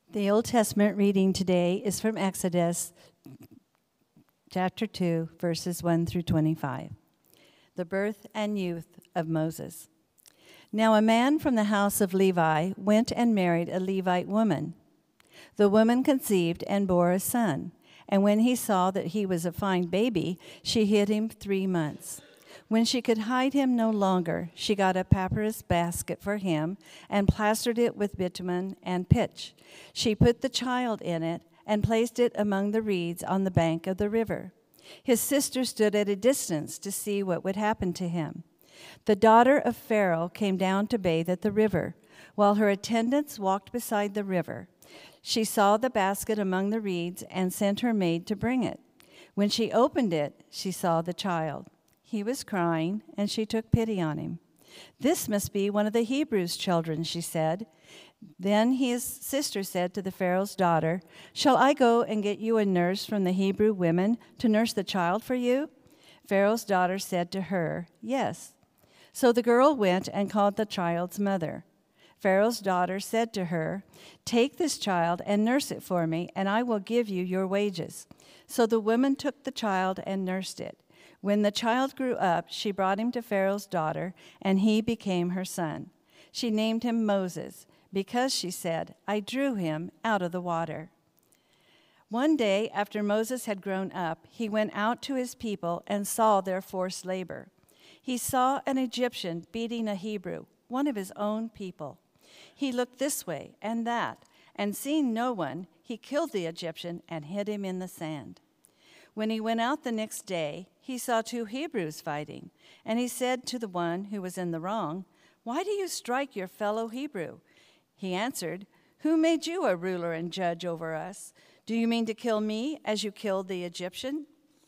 The Old Testament reading today is from Exodus chapter 2, verses 1 through 25. The birth and youth of Moses. Now a man from the house of Levi went and married a Levite woman. The woman conceived and bore a son, and when he saw that he was a fine baby, she hid him 3 months. When she could hide him no longer, she got a papyrus basket for him and plastered it with bitumen and pitch. She put the child in it and placed it among the reeds on the bank of the river. His sister stood at a distance to see what would happen to him. The daughter of Pharaoh came down to bathe at the river, while her attendants walked beside the river. She saw the basket among the reeds and sent her maid to bring it. When she opened it, she saw the child. He was crying, and she took pity on him. "This must be one of the Hebrews' children," she said. Then his sister said to the Pharaoh's daughter, "Shall I go and get you a nurse from the Hebrew women to nurse the child for you?" Pharaoh's daughter said to her, "Yes." So the girl went and called the child's mother. Pharaoh's daughter said to her, "Take this child and nurse it for me, and I will give you your wages." So the woman took the child and nursed it. When the child grew up, she brought him to Pharaoh's daughter, and he became her son. She named him Moses, because, she said, "I drew him out of the water." One day, after Moses had grown up, he went out to his people and saw their forced labor. He saw an Egyptian beating a Hebrew, one of his own people. He looked this way and that, and seeing no one, he killed the Egyptian and hid him in the sand. When he went out the next day, he saw 2 Hebrews fighting, and he said to the one who was in the wrong, "Why do you strike your fellow Hebrew?" He answered, "Who made you a ruler and judge over us? Do you mean to kill me as you killed the Egyptian?"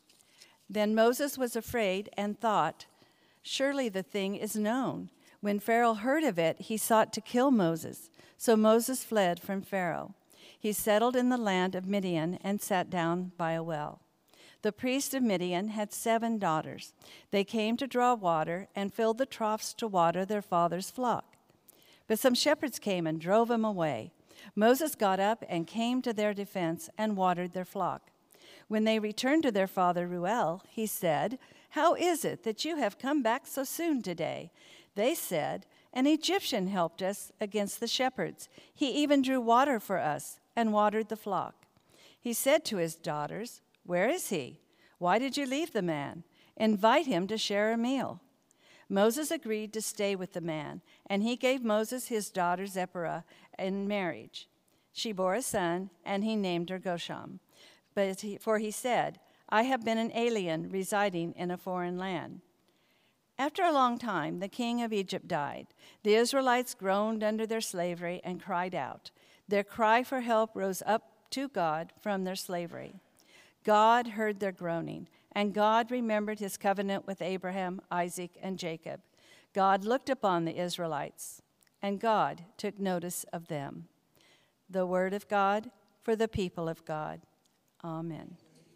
Then Moses was afraid and thought, "Surely the thing is known." When Pharaoh heard of it, he sought to kill Moses. So Moses fled from Pharaoh. He settled in the land of Midian and sat down by a well. The priest of Midian had 7 daughters. They came to draw water and filled the troughs to water their father's flock. But some shepherds came and drove them away. Moses got up and came to their defense and watered their flock. When they returned to their father Reuel, he said, "How is it that you have come back so soon today?" They said, "An Egyptian helped us against the shepherds. He even drew water for us and watered the flock." He said to his daughters, "Where is he? Why did you leave the man? Invite him to share a meal." Moses agreed to stay with the man, and he gave Moses his daughter Zipporah in marriage. She bore a son, and he named her Gershom. For he said, "I have been an alien residing in a foreign land." After a long time, the king of Egypt died. The Israelites groaned under their slavery and cried out. Their cry for help rose up to God from their slavery. God heard their groaning, and God remembered his covenant with Abraham, Isaac, and Jacob. God looked upon the Israelites, and God took notice of them. The word of God for the people of God. Amen.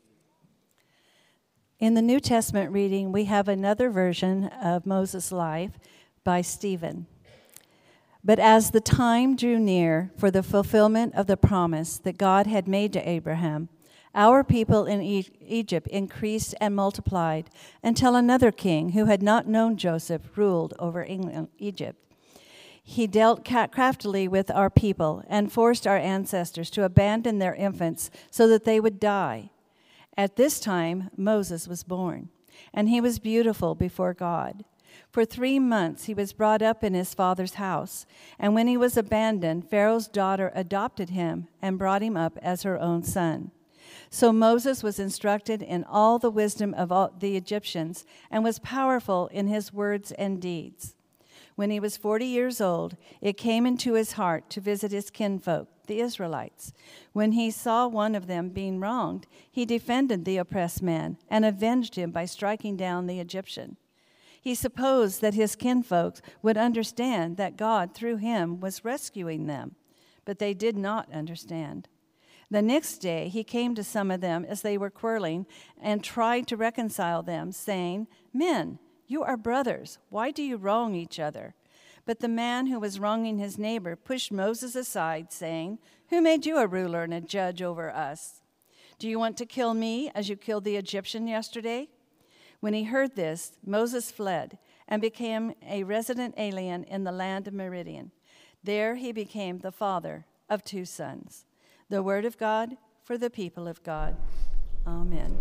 In the New Testament reading, we have another version of Moses' life by Stephen. But as the time drew near for the fulfillment of the promise that God had made to Abraham, our people in Egypt increased and multiplied until another king who had not known Joseph ruled over Egypt. He dealt craftily with our people and forced our ancestors to abandon their infants so that they would die. At this time, Moses was born, and he was beautiful before God. For 3 months he was brought up in his father's house, and when he was abandoned, Pharaoh's daughter adopted him and brought him up as her own son. So Moses was instructed in all the wisdom of all the Egyptians and was powerful in his words and deeds. When he was 40 years old, it came into his heart to visit his kinfolk, the Israelites. When he saw one of them being wronged, he defended the oppressed man and avenged him by striking down the Egyptian. He supposed that his kinfolk would understand that God, through him, was rescuing them, but they did not understand. The next day he came to some of them as they were quarreling and tried to reconcile them, saying, "Men, you are brothers. Why do you wrong each other?" But the man who was wronging his neighbor pushed Moses aside, saying, "Who made you a ruler and a judge over us? Do you want to kill me as you killed the Egyptian yesterday?" When he heard this, Moses fled and became a resident alien in the land of Meridian. There he became the father of 2 sons. The word of God for the people of God. Amen.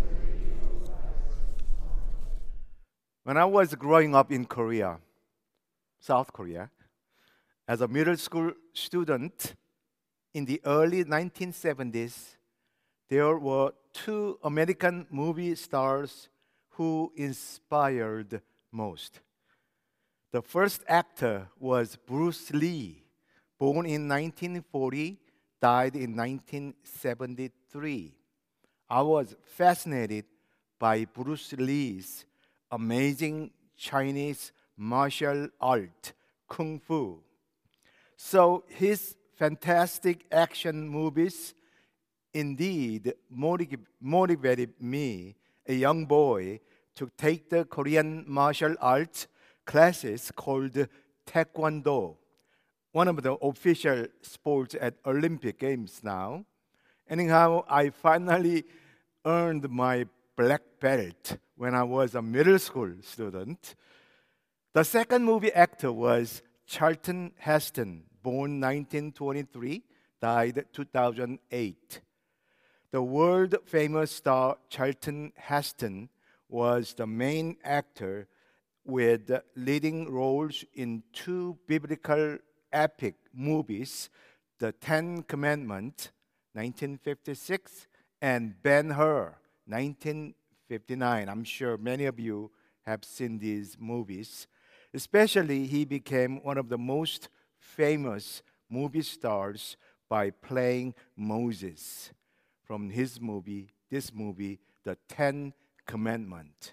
When I was growing up in Korea, South Korea, as a middle school student in the early 1970s, there were 2 American movie stars who inspired most. The first actor was Bruce Lee, born in 1940, died in 1973. I was fascinated by Bruce Lee's amazing Chinese martial art, Kung Fu. So his fantastic action movies indeed motivated me, a young boy, to take the Korean martial arts classes called Taekwondo, one of the official sports at Olympic Games now. Anyhow, I finally earned my black belt when I was a middle school student. The second movie actor was Charlton Heston, born 1923, died 2008. The world-famous star Charlton Heston was the main actor with leading roles in 2 biblical epic movies, The 10 Commandments, 1956, and Ben-Hur, 1959. I'm sure many of you have seen these movies. Especially, he became one of the most famous movie stars by playing Moses from this movie, The 10 Commandments.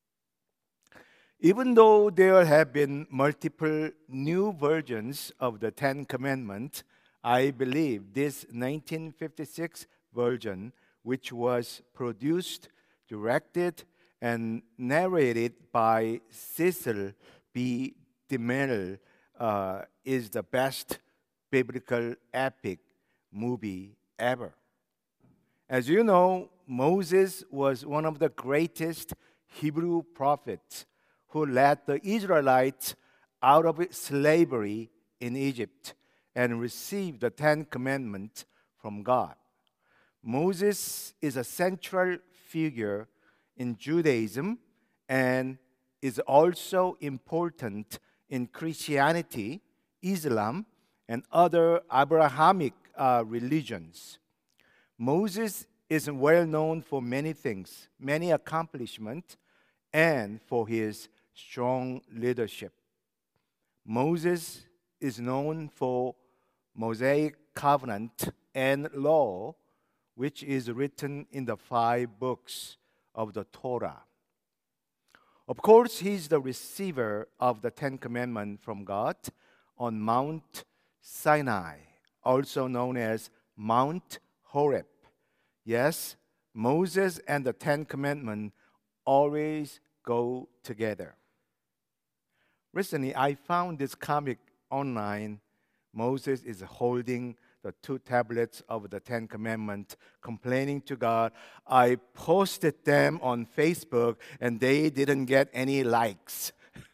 Even though there have been multiple new versions of the 10 Commandments, I believe this 1956 version, which was produced, directed, and narrated by Cecil B. DeMille, is the best biblical epic movie ever. As you know, Moses was one of the greatest Hebrew prophets who led the Israelites out of slavery in Egypt and received the 10 Commandments from God. Moses is a central figure in Judaism and is also important in Christianity, Islam, and other Abrahamic religions. Moses is well known for many things, many accomplishments, and for his strong leadership. Moses is known for Mosaic covenant and law, which is written in the 5 books of the Torah. Of course, he's the receiver of the 10 Commandments from God on Mount Sinai, also known as Mount Horeb. Yes, Moses and the 10 Commandments always go together. Recently, I found this comic online. Moses is holding the 2 tablets of the 10 Commandments, complaining to God. I posted them on Facebook, and they didn't get any likes.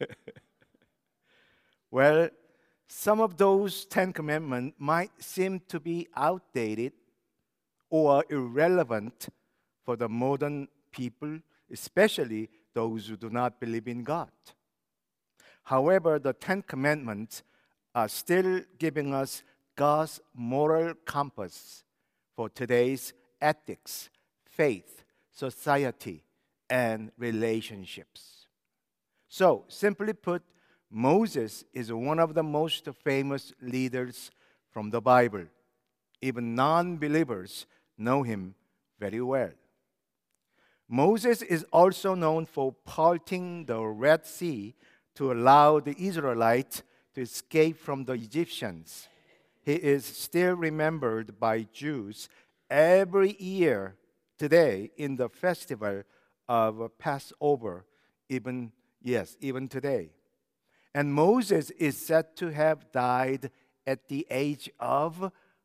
Well, some of those 10 Commandments might seem to be outdated or irrelevant for the modern people, especially those who do not believe in God. However, the 10 Commandments are still giving us God's moral compass for today's ethics, faith, society, and relationships. So, simply put, Moses is one of the most famous leaders from the Bible. Even non-believers know him very well. Moses is also known for parting the Red Sea to allow the Israelites to escape from the Egyptians. He is still remembered by Jews every year today in the festival of Passover, even today. And Moses is said to have died at the age of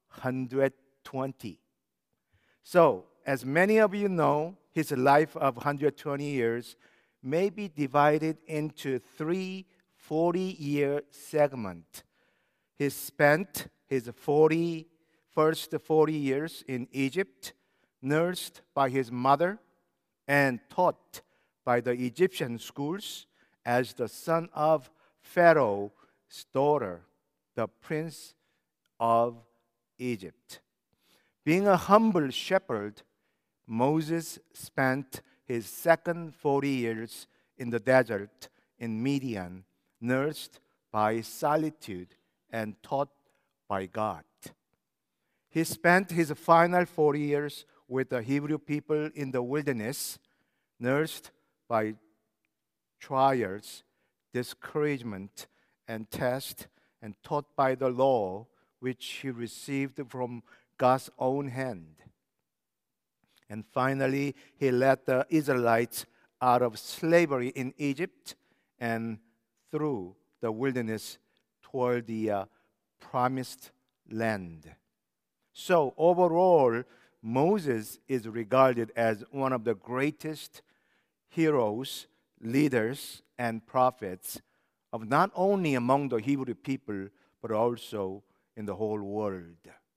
120. So, as many of you know, his life of 120 years may be divided into three 40-year segments. He spent his first 40 years in Egypt, nursed by his mother and taught by the Egyptian schools as the son of Pharaoh's daughter, the prince of Egypt. Being a humble shepherd, Moses spent his second 40 years in the desert in Midian, nursed by solitude and taught by God. He spent his final 40 years with the Hebrew people in the wilderness, nursed by trials, discouragement, and test, and taught by the law which he received from God's own hand. And finally, he led the Israelites out of slavery in Egypt and through the wilderness toward the promised land. So overall, Moses is regarded as one of the greatest heroes, leaders, and prophets of not only among the Hebrew people, but also in the whole world.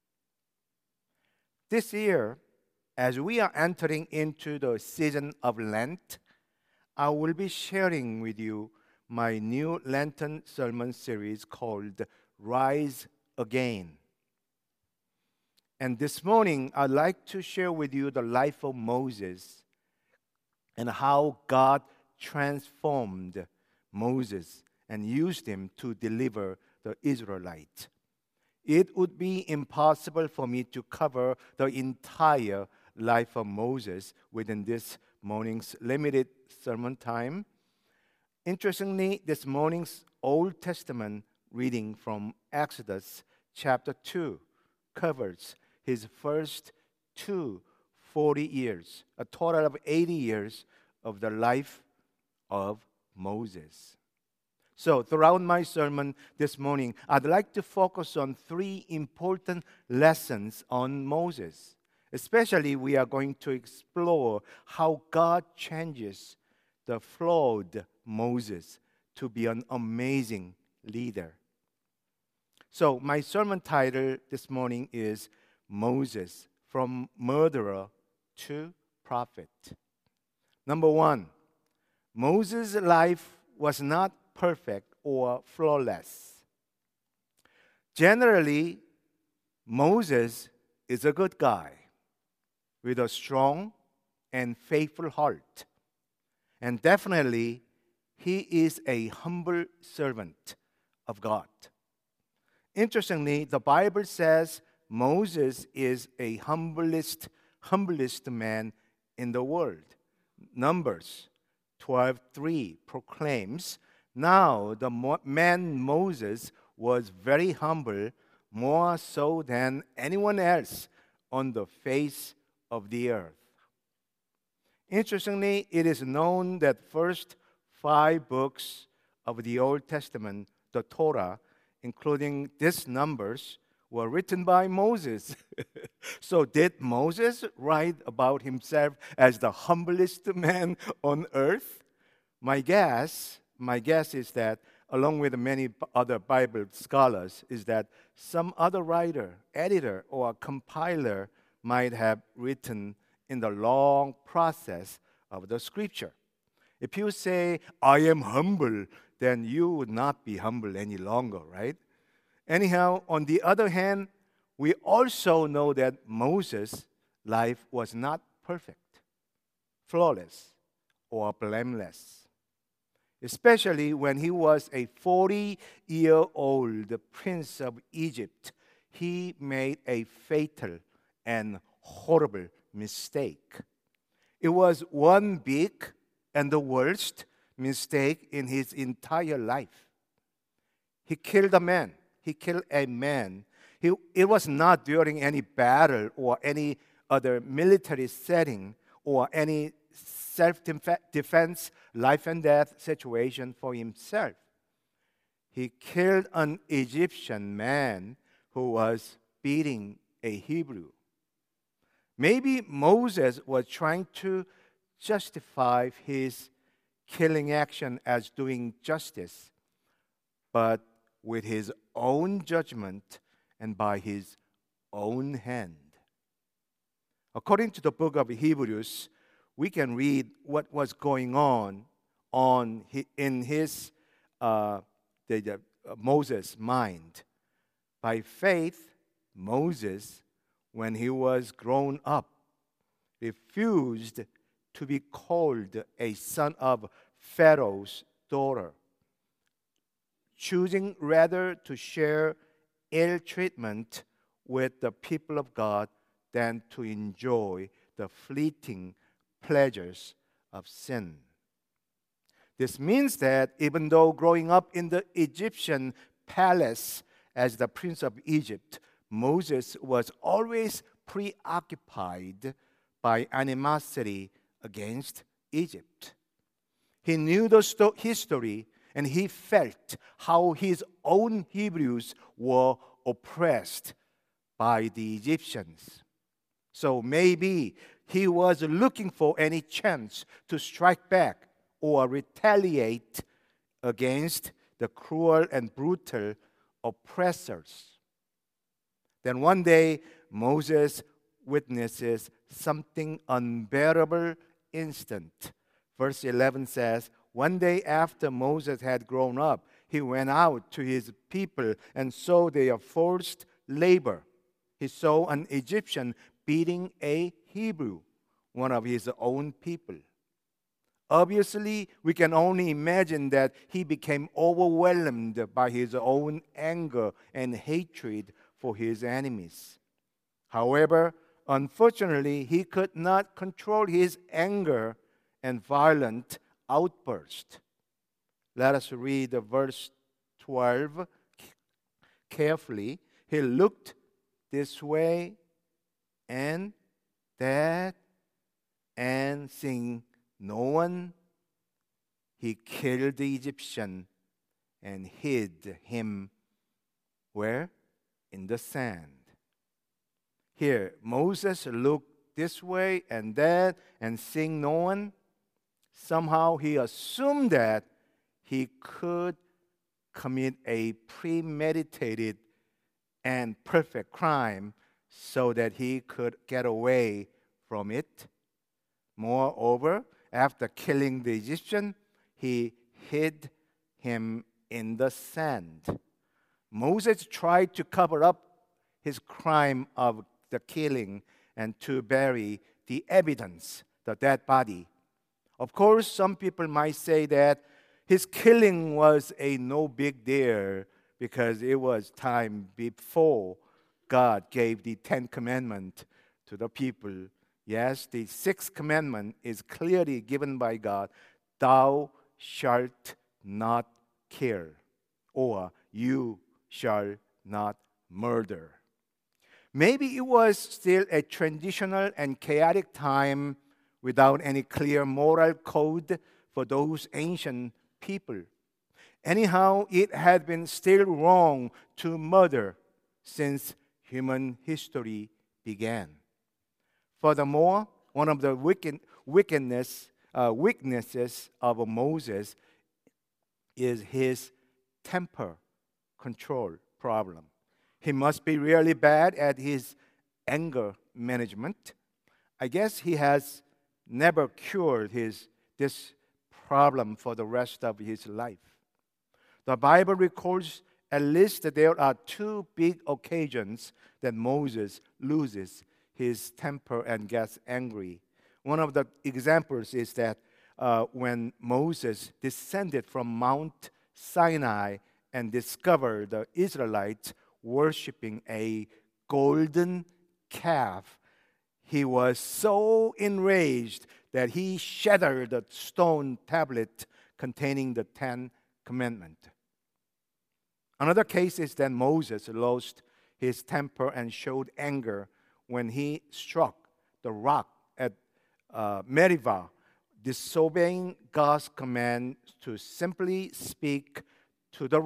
This year, as we are entering into the season of Lent, I will be sharing with you my new Lenten sermon series called Rise Again. And this morning, I'd like to share with you the life of Moses and how God transformed Moses and used him to deliver the Israelites. It would be impossible for me to cover the entire life of Moses within this morning's limited sermon time. Interestingly, this morning's Old Testament reading from Exodus chapter 2 covers his first 40 years, a total of 80 years of the life of Moses. So, throughout my sermon this morning, I'd like to focus on three important lessons on Moses. Especially, we are going to explore how God changes the flawed Moses to be an amazing leader. So, my sermon title this morning is Moses, from Murderer to Prophet. Number one, Moses' life was not perfect or flawless. Generally, Moses is a good guy with a strong and faithful heart. And definitely, he is a humble servant of God. Interestingly, the Bible says Moses is a humblest man in the world. Numbers 12:3 proclaims, "Now the man Moses was very humble, more so than anyone else on the face of the earth." Interestingly, it is known that first 5 books of the Old Testament, the Torah, including these Numbers, were written by Moses. So did Moses write about himself as the humblest man on earth? My guess is that, along with many other Bible scholars, is that some other writer, editor, or compiler might have written in the long process of the scripture. If you say, "I am humble," then you would not be humble any longer, right? Anyhow, on the other hand, we also know that Moses' life was not perfect, flawless, or blameless. Especially when he was a 40-year-old prince of Egypt, he made a fatal and horrible mistake. It was one big and the worst mistake in his entire life. He killed a man. It was not during any battle or any other military setting or any self-defense, life and death situation for himself. he killed an Egyptian man who was beating a Hebrew. Maybe Moses was trying to justify his killing action as doing justice, but with his own judgment and by his own hand. According to the book of Hebrews, we can read what was going on in his Moses' mind. By faith, Moses, when he was grown up, refused to be called a son of Pharaoh's daughter, choosing rather to share ill treatment with the people of God than to enjoy the fleeting pleasures of sin. This means that even though growing up in the Egyptian palace as the prince of Egypt, Moses was always preoccupied by animosity against Egypt. He knew the history, and he felt how his own Hebrews were oppressed by the Egyptians. So maybe he was looking for any chance to strike back or retaliate against the cruel and brutal oppressors. Then one day, Moses witnesses something unbearable instant. Verse 11 says, one day after Moses had grown up, he went out to his people and saw their forced labor. He saw an Egyptian beating a Hebrew, one of his own people. Obviously, we can only imagine that he became overwhelmed by his own anger and hatred for his enemies. However, unfortunately, he could not control his anger and violent outburst. Let us read verse 12 carefully. He looked this way and that, and seeing no one, he killed the Egyptian and hid him where? In the sand. Here, Moses looked this way and that, and seeing no one, somehow he assumed that he could commit a premeditated and perfect crime so that he could get away from it. Moreover, after killing the Egyptian, he hid him in the sand. Moses tried to cover up his crime of the killing and to bury the evidence, the dead body. Of course, some people might say that his killing was a no big deal because it was time before God gave the 10 Commandments to the people. Yes, the 6th commandment is clearly given by God. Thou shalt not kill, or you shall not murder. Maybe it was still a transitional and chaotic time without any clear moral code for those ancient people. Anyhow, it had been still wrong to murder since human history began. Furthermore, one of the weaknesses of Moses is his temper control problem. He must be really bad at his anger management. I guess he has never cured this problem for the rest of his life. The Bible records at least that there are 2 big occasions that Moses loses his temper and gets angry. One of the examples is that when Moses descended from Mount Sinai and discovered the Israelites worshiping a golden calf, he was so enraged that he shattered the stone tablet containing the 10 Commandments. Another case is that Moses lost his temper and showed anger when he struck the rock at Meribah, disobeying God's command to simply speak to the rock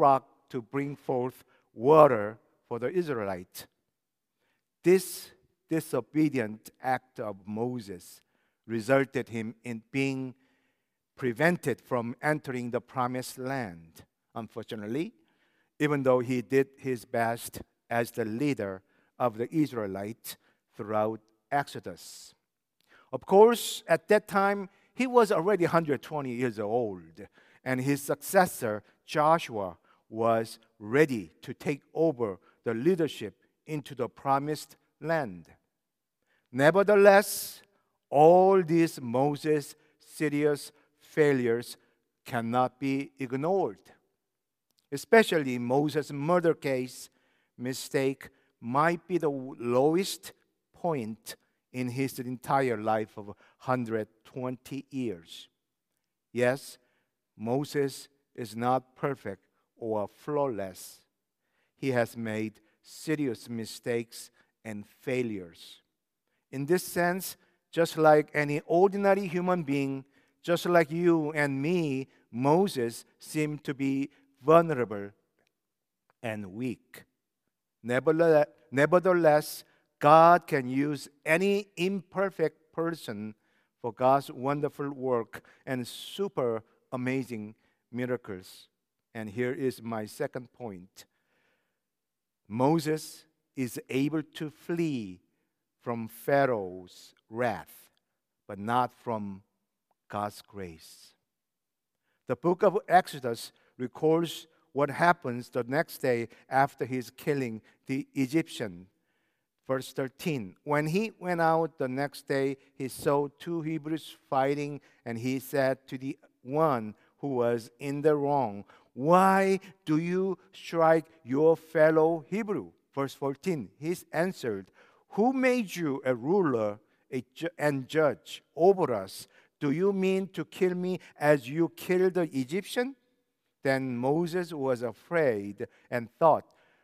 to bring forth water for the Israelites. This disobedient act of Moses resulted him in being prevented from entering the promised land. Unfortunately, even though he did his best as the leader of the Israelites throughout Exodus. Of course, at that time, he was already 120 years old, and his successor, Joshua, was ready to take over the leadership into the promised land. Nevertheless, all these Moses' serious failures cannot be ignored. Especially Moses' murder case mistake might be the lowest point in his entire life of 120 years. Yes, Moses is not perfect or flawless. He has made serious mistakes and failures. In this sense, just like any ordinary human being, just like you and me, Moses seemed to be vulnerable and weak. Nevertheless, God can use any imperfect person for God's wonderful work and super amazing miracles. And here is my second point. Moses is able to flee from Pharaoh's wrath, but not from God's grace. The book of Exodus records what happens the next day after his killing the Egyptian. Verse 13, when he went out the next day, he saw two Hebrews fighting, and he said to the one who was in the wrong, "Why do you strike your fellow Hebrew?" Verse 14, he answered, "Who made you a ruler and judge over us? Do you mean to kill me as you killed the Egyptian?" Then Moses was afraid and thought,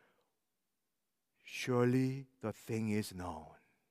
"Surely the thing is known."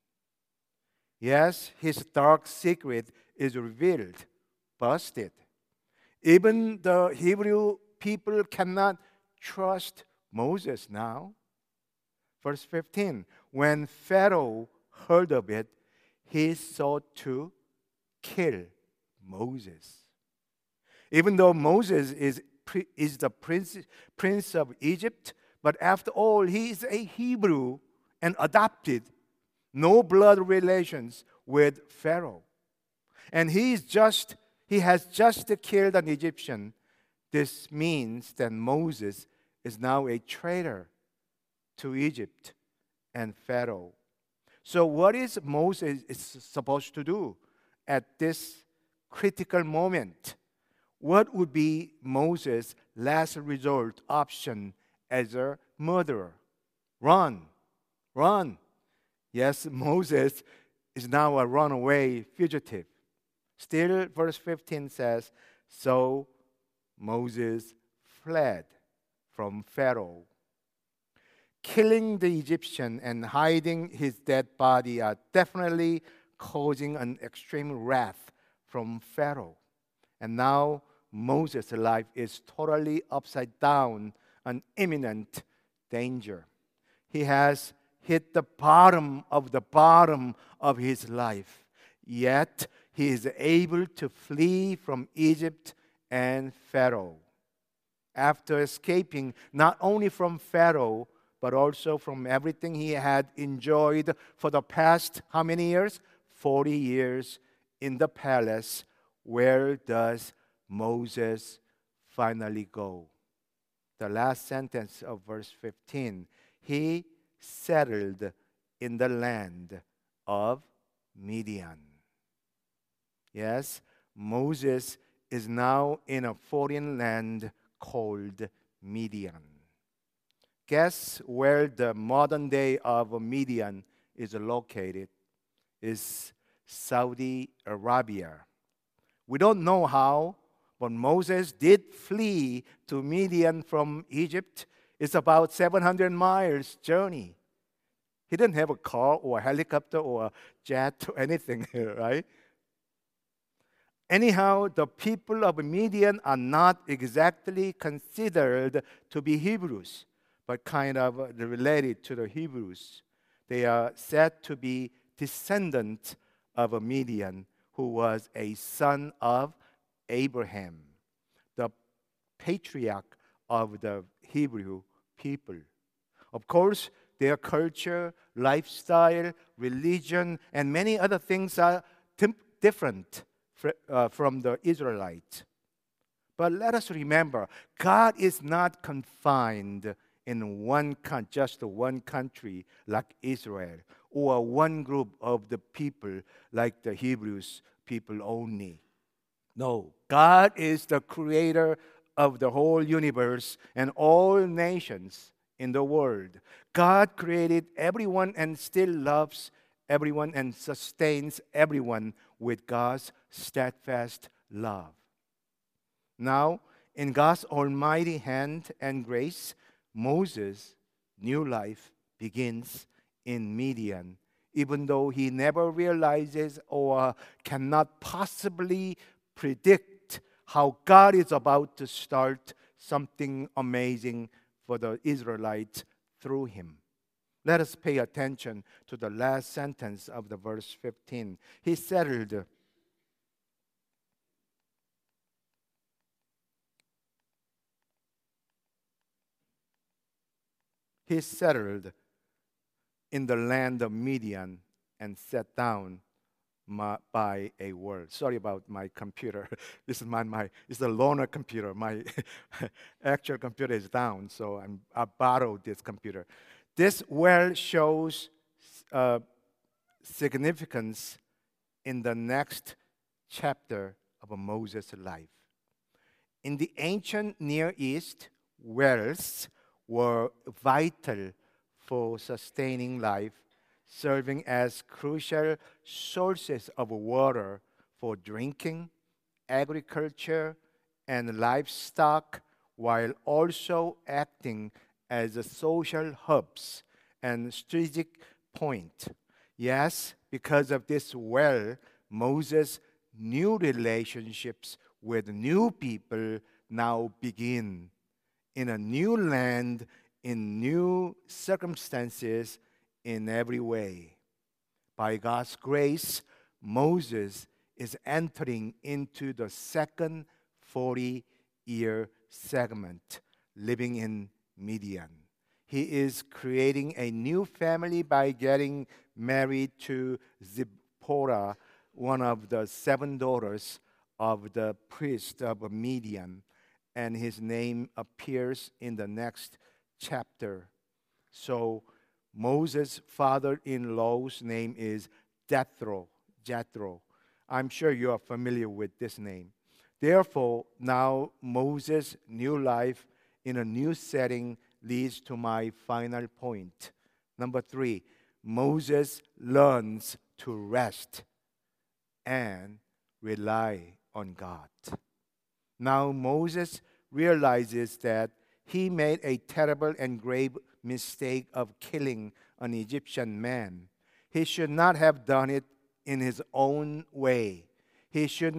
Yes, his dark secret is revealed, busted. Even the Hebrew people cannot trust Moses now. Verse 15, when Pharaoh heard of it, he sought to kill Moses. Even though Moses is the prince of Egypt, but after all, he is a Hebrew and adopted, no blood relations with Pharaoh. And he has just killed an Egyptian. This means that Moses is now a traitor to Egypt and Pharaoh. So what is Moses supposed to do at this critical moment? What would be Moses' last resort option as a murderer? Run. Yes, Moses is now a runaway fugitive. Still, verse 15 says, so Moses fled from Pharaoh. Killing the Egyptian and hiding his dead body are definitely causing an extreme wrath from Pharaoh. And now Moses' life is totally upside down, an imminent danger. He has hit the bottom of his life. Yet he is able to flee from Egypt and Pharaoh. After escaping not only from Pharaoh, but also from everything he had enjoyed for the past, how many years? 40 years in the palace. Where does Moses finally go? The last sentence of verse 15. He settled in the land of Midian. Yes, Moses is now in a foreign land called Midian. Guess where the modern day of Midian is located? Is Saudi Arabia. We don't know how, but Moses did flee to Midian from Egypt. It's about 700 miles journey. He didn't have a car or a helicopter or a jet or anything, right? Anyhow, the people of Midian are not exactly considered to be Hebrews, but kind of related to the Hebrews. They are said to be descendants of a Midian, who was a son of Abraham, the patriarch of the Hebrew people. Of course, their culture, lifestyle, religion, and many other things are different from the Israelites. But let us remember, God is not confined in just one country like Israel, or one group of the people like the Hebrews people only. No, God is the creator of the whole universe and all nations in the world. God created everyone and still loves everyone and sustains everyone with God's steadfast love. Now, in God's almighty hand and grace, Moses' new life begins in Midian, even though he never realizes or cannot possibly predict how God is about to start something amazing for the Israelites through him. Let us pay attention to the last sentence of the verse 15. He settled in the land of Midian and sat down by a well. Sorry about my computer. This is it's the loaner computer. My actual computer is down, so I borrowed this computer. This well shows significance in the next chapter of Moses' life. In the ancient Near East, wells were vital for sustaining life, serving as crucial sources of water for drinking, agriculture, and livestock, while also acting as a social hubs and strategic point. Yes, because of this well, Moses' new relationships with new people now begin in a new land, in new circumstances, in every way. By God's grace, Moses is entering into the second 40-year segment, living in Midian. He is creating a new family by getting married to Zipporah, one of the 7 daughters of the priest of Midian, and his name appears in the next chapter. So Moses' father-in-law's name is Jethro. I'm sure you are familiar with this name. Therefore, now Moses' new life in a new setting leads to my final point. Number 3, Moses learns to rest and rely on God. Now Moses realizes that he made a terrible and grave mistake of killing an Egyptian man. He should not have done it in his own way. He should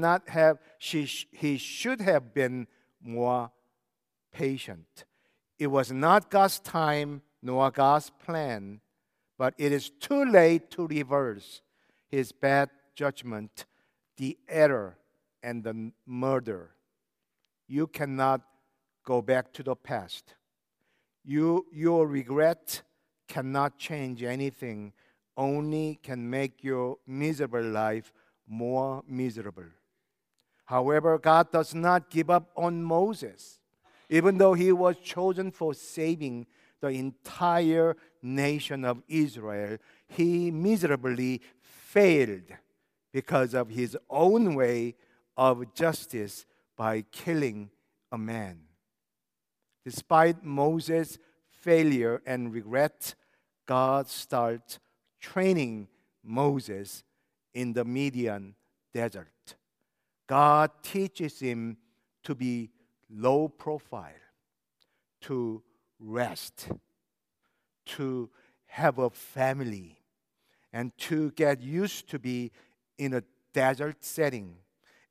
have been more patient. It was not God's time nor God's plan, but it is too late to reverse his bad judgment, the error, and the murder. You cannot go back to the past. Your regret cannot change anything, only can make your miserable life more miserable. However, God does not give up on Moses. Even though he was chosen for saving the entire nation of Israel, he miserably failed because of his own way of justice by killing a man. Despite Moses' failure and regret, God starts training Moses in the Midian desert. God teaches him to be low profile, to rest, to have a family, and to get used to be in a desert setting.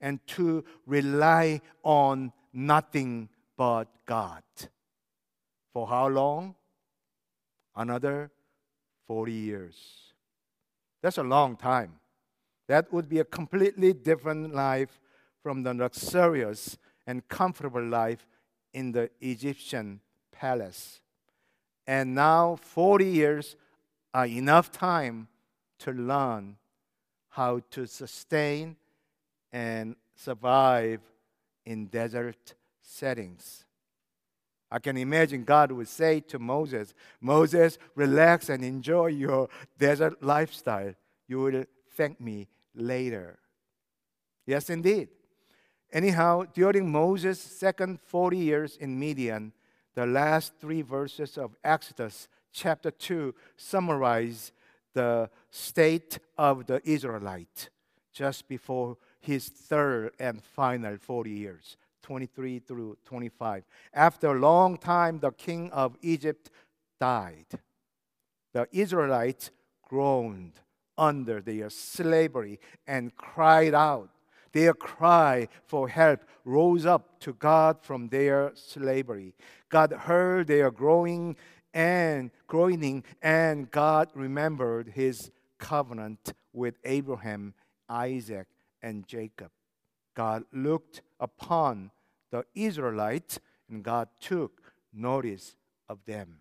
and to rely on nothing but God. For how long? Another 40 years. That's a long time. That would be a completely different life from the luxurious and comfortable life in the Egyptian palace. And now 40 years are enough time to learn how to sustain and survive in desert settings. I can imagine God would say to Moses, Moses, relax and enjoy your desert lifestyle. You will thank me later. Yes, indeed. Anyhow, during Moses' second 40 years in Midian, the last 3 verses of Exodus chapter 2 summarize the state of the Israelite just before his third and final 40 years, 23 through 25. After a long time, the king of Egypt died. The Israelites groaned under their slavery and cried out. Their cry for help rose up to God from their slavery. God heard their groaning, and God remembered his covenant with Abraham, Isaac, and Jacob. God looked upon the Israelites, and God took notice of them.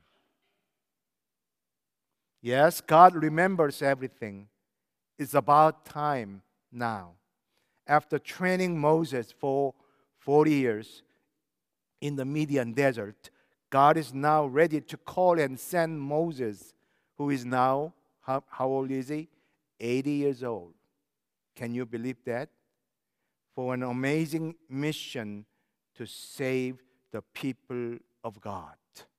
Yes, God remembers everything. It's about time now. After training Moses for 40 years in the Midian desert, God is now ready to call and send Moses, who is now, how old is he? 80 years old. Can you believe that? For an amazing mission to save the people of God.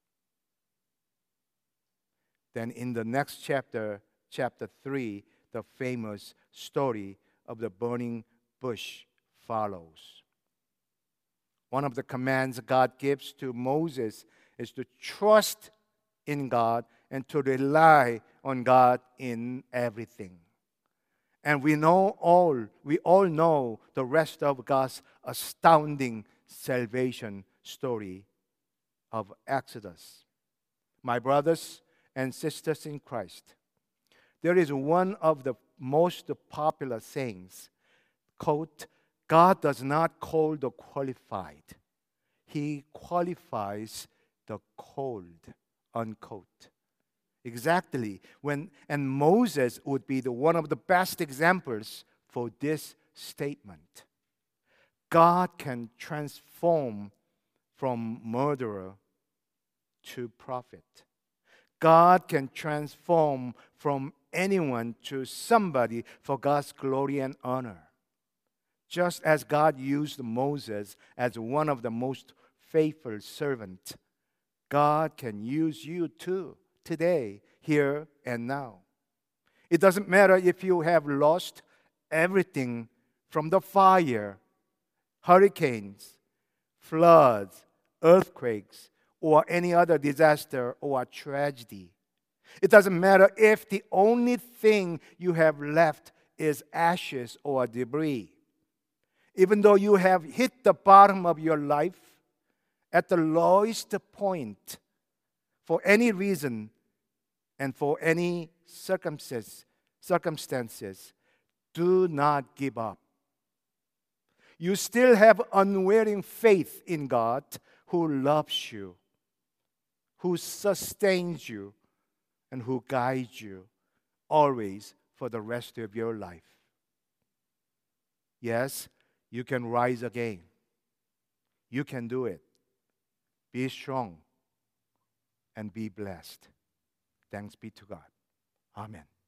Then in the next chapter, chapter 3, the famous story of the burning bush follows. One of the commands God gives to Moses is to trust in God and to rely on God in everything. And we all know the rest of God's astounding salvation story of Exodus. My brothers and sisters in Christ, there is one of the most popular sayings, quote, God does not call the qualified. He qualifies the called, unquote. Exactly. And Moses would be one of the best examples for this statement. God can transform from murderer to prophet. God can transform from anyone to somebody for God's glory and honor. Just as God used Moses as one of the most faithful servants, God can use you too, today, here and now. It doesn't matter if you have lost everything from the fire, hurricanes, floods, earthquakes, or any other disaster or tragedy. It doesn't matter if the only thing you have left is ashes or debris. Even though you have hit the bottom of your life at the lowest point, for any reason and for any circumstances, do not give up. You still have unwavering faith in God who loves you, who sustains you, and who guides you always for the rest of your life. Yes, you can rise again. You can do it. Be strong and be blessed. Thanks be to God. Amen.